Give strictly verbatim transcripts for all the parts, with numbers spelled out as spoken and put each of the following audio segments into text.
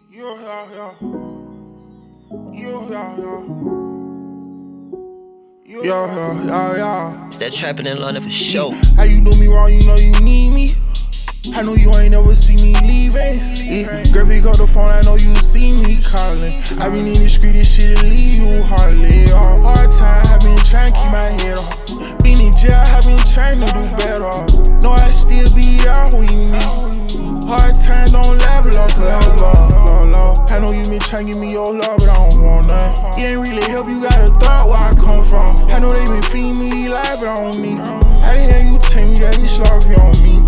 Yeah, yeah, yeah. Yeah, yeah, yeah. Yeah, yeah, yeah, yeah. It's that trapping in London for sure. How you do me wrong, you know you need me. I know you ain't never see me leaving. Yeah. Girl, pick up the phone, I know you see me calling. I been in the street, this shit'll leave you hardly. All hard time, I been trying to keep my head on. Been in jail, I been trying to do better. Know I still be there when you need. Hard time don't level up forever. I know you been trying to give me your love, but I don't want none. It ain't really help, you gotta thought where I come from. I know they been feeding me life, but I don't need. How the hell you tell me that this love you on me?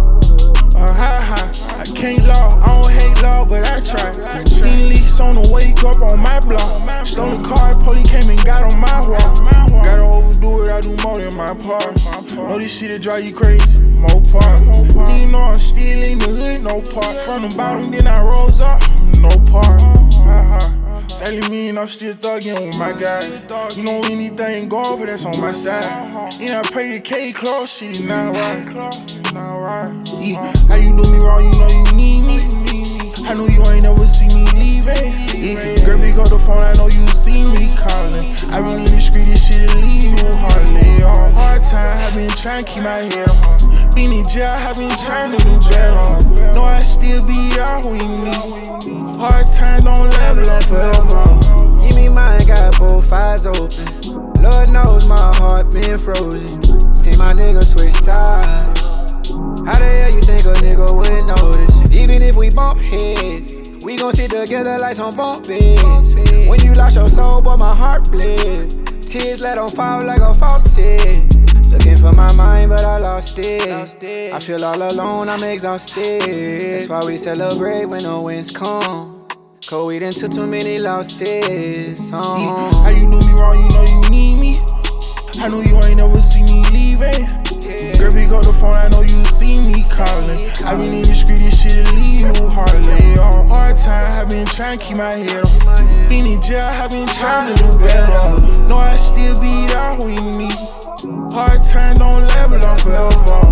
Uh, ha ha, I can't law, I don't hate law, but I try. Seen leaks on the wake up on my block. Stole a car, police came and got on my wall. Gotta overdo it, I do more than my part. Know this shit'll drive you crazy, more part. You know I'm still in the hood, no part. From the bottom, then I rose up, no part. Ha ha. Sailing me and I'm still thuggin' with my guys. You know anything go over, that's on my side. And I pray the K close, shit is not right. Not right. Yeah. How you do me wrong, you know you need me. I know you ain't never see me leaving. Yeah. Girl, pick up the phone, I know you see me calling. I been in the street, this shit'll leave you hardly. All hard time, I been trying to keep my head on. Been in jail, I been trying to do better. Know I still be there when you need. Hard time don't level up forever. Give me mine, got both eyes open. Lord knows my heart been frozen. See my nigga switch sides. How the hell you think a nigga would notice? Even if we bump heads, we gon' sit together like some bump beds. When you lost your soul, boy, my heart bled. Tears let them fall like a faucet. Looking for my mind, but I lost it. I feel all alone, I'm exhausted. That's why we celebrate when the winds come. Cause we done took too many losses. Oh. Yeah. How you do me wrong, you know you need me. I know you ain't never see me leaving. Yeah. Girl, pick up the phone, I know you see me calling. I been in the street, this shit'll leave you hardly. All hard time, I been trying to keep my head on. Been in jail, I been trying to do better. Know I still be there when you need. Hard time don't level up forever.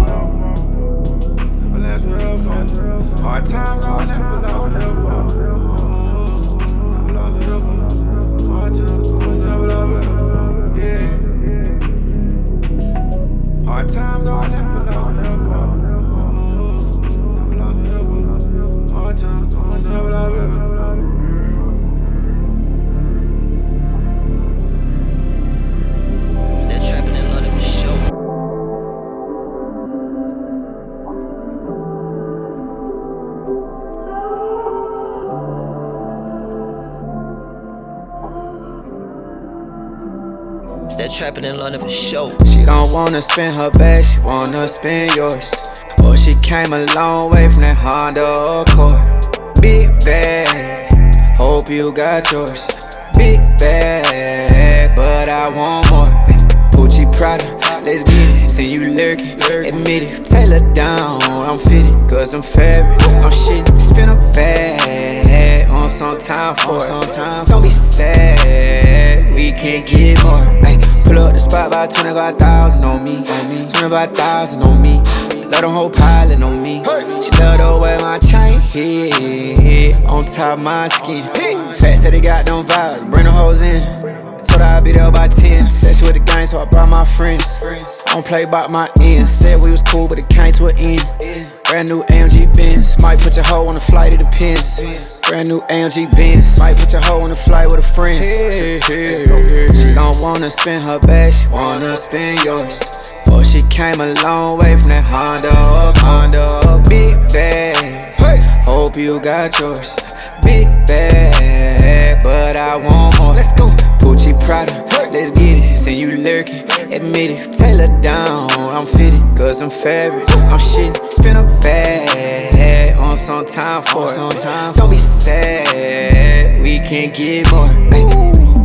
Never last forever. Hard times don't level up forever. Never lost forever. Hard times don't level up forever. Yeah. Hard times don't level up forever. Never lost forever. Hard times don't level up forever. It's that trapping in London for sure. It's that trapping in London for sure. She don't wanna spend her bag, she wanna spend yours. Or she came a long way from that Honda Accord. Big bag, hope you got yours. Big bag, but I want more. Gucci Prada, let's get it. See you lurking, admit it. Tailor down, I'm fitted, cause I'm fabric. I'm shitting, spin a bag on some time for it. Don't be sad, we can't get more. Ay, pull up the spot by twenty-five thousand on me, twenty-five thousand on me. Let them whole pilot on me. She love the way my chain hit on top of my skin. Fat said he got them vibes, bring the hoes in. Told her I'd be there by ten. Sex with the gang, so I brought my friends. I don't play by my end. Said we was cool, but it came to an end. Brand new A M G Benz. Might put your hoe on the flight, it depends. Brand new A M G Benz. Might put your hoe on the flight with her friends. She don't wanna spend her bag, she wanna spend yours. Or she came a long way from that Honda Accord. Big bag, hope you got yours. Big bag, but I want more. Let's go. Gucci Prada, let's get it. See you lurking, admit it. Tailor down, I'm fitted, cause I'm fabric. I'm shitting, spin a bag on some time for it. Don't be sad, we can't get more. Ay.